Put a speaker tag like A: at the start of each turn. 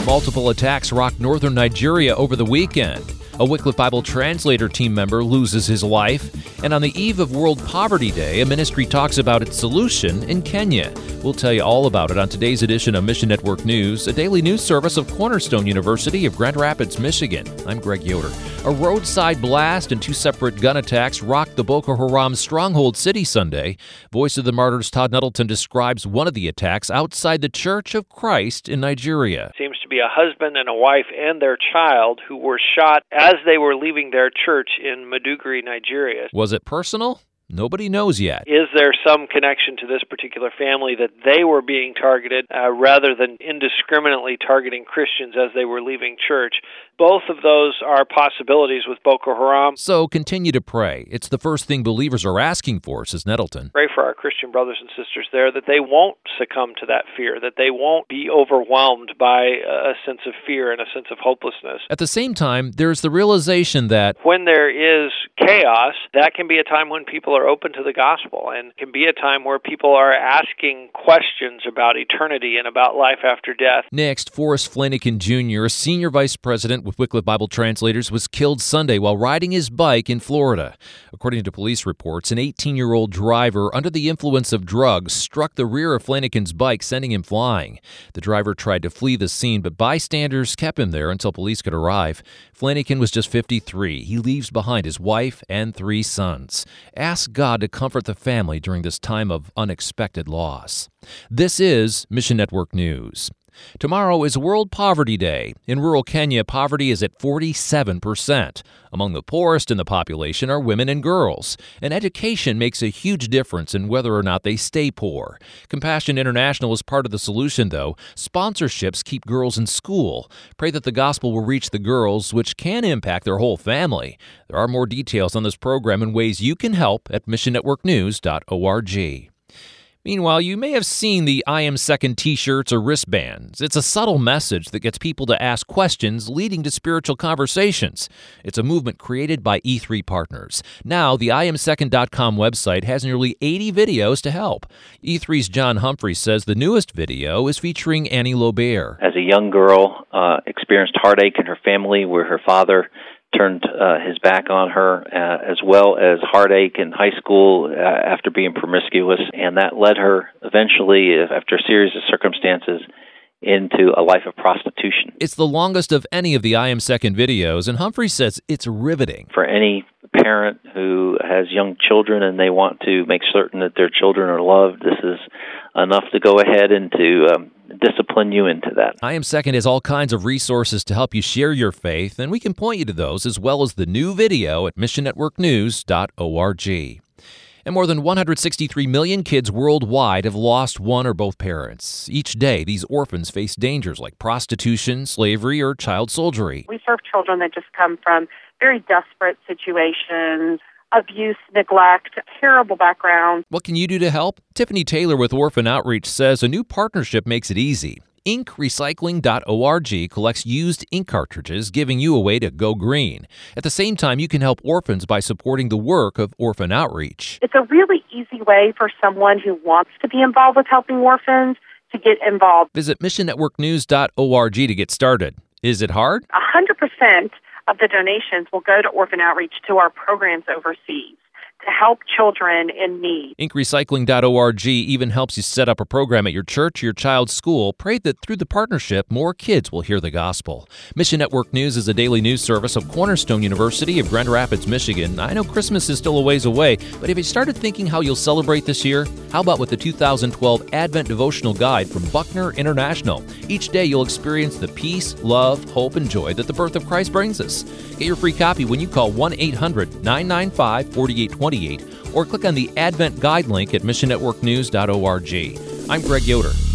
A: Multiple attacks rocked northern Nigeria over the weekend. A Wycliffe Bible Translator team member loses his life. And on the eve of World Poverty Day, a ministry talks about its solution in Kenya. We'll tell you all about it on today's edition of Mission Network News, a daily news service of Cornerstone University of Grand Rapids, Michigan. I'm Greg Yoder. A roadside blast and two separate gun attacks rocked the Boko Haram stronghold city Sunday. Voice of the Martyrs Todd Nettleton describes one of the attacks outside the Church of Christ in Nigeria.
B: Seems to be a husband and a wife and their child who were shot as they were leaving their church in Maiduguri, Nigeria.
A: Was it personal? Nobody knows yet.
B: Is there some connection to this particular family that they were being targeted rather than indiscriminately targeting Christians as they were leaving church? Both of those are possibilities with Boko Haram.
A: So continue to pray. It's the first thing believers are asking for, says Nettleton.
B: Pray for our Christian brothers and sisters there that they won't succumb to that fear, that they won't be overwhelmed by a sense of fear and a sense of hopelessness.
A: At the same time, there's the realization that
B: when there is chaos, that can be a time when people are open to the gospel, and can be a time where people are asking questions about eternity and about life after death.
A: Next, Forrest Flanagan Jr., a senior vice president with Wycliffe Bible Translators, was killed Sunday while riding his bike in Florida. According to police reports, an 18-year-old driver under the influence of drugs struck the rear of Flanagan's bike, sending him flying. The driver tried to flee the scene, but bystanders kept him there until police could arrive. Flanagan was just 53. He leaves behind his wife and 3 sons. Ask God to comfort the family during this time of unexpected loss. This is Mission Network News. Tomorrow is World Poverty Day. In rural Kenya, poverty is at 47%. Among the poorest in the population are women and girls. And education makes a huge difference in whether or not they stay poor. Compassion International is part of the solution, though. Sponsorships keep girls in school. Pray that the gospel will reach the girls, which can impact their whole family. There are more details on this program and ways you can help at missionnetworknews.org. Meanwhile, you may have seen the I Am Second t-shirts or wristbands. It's a subtle message that gets people to ask questions, leading to spiritual conversations. It's a movement created by E3 Partners. Now, the IamSecond.com website has nearly 80 videos to help. E3's John Humphrey says the newest video is featuring Annie Lobert.
C: As a young girl, experienced heartache in her family where her father turned his back on her, as well as heartache in high school after being promiscuous, and that led her eventually, after a series of circumstances, into a life of prostitution.
A: It's the longest of any of the I Am Second videos, and Humphrey says it's riveting.
C: For any parent who has young children and they want to make certain that their children are loved, this is enough to go ahead and to discipline you into that.
A: I Am Second has all kinds of resources to help you share your faith, and we can point you to those as well as the new video at missionnetworknews.org. And more than 163 million kids worldwide have lost one or both parents. Each day, these orphans face dangers like prostitution, slavery, or child soldiery.
D: We serve children that just come from very desperate situations, abuse, neglect, terrible backgrounds.
A: What can you do to help? Tiffany Taylor with Orphan Outreach says a new partnership makes it easy. InkRecycling.org collects used ink cartridges, giving you a way to go green. At the same time, you can help orphans by supporting the work of Orphan Outreach.
D: It's a really easy way for someone who wants to be involved with helping orphans to get involved.
A: Visit missionnetworknews.org to get started. Is it hard?
D: 100% of the donations will go to Orphan Outreach to our programs overseas to help children in need.
A: InkRecycling.org even helps you set up a program at your church or your child's school. Pray that through the partnership, more kids will hear the gospel. Mission Network News is a daily news service of Cornerstone University of Grand Rapids, Michigan. I know Christmas is still a ways away, but have you started thinking how you'll celebrate this year? How about with the 2012 Advent Devotional Guide from Buckner International? Each day you'll experience the peace, love, hope, and joy that the birth of Christ brings us. Get your free copy when you call 1-800-995-4828 or click on the Advent Guide link at missionnetworknews.org. I'm Greg Yoder.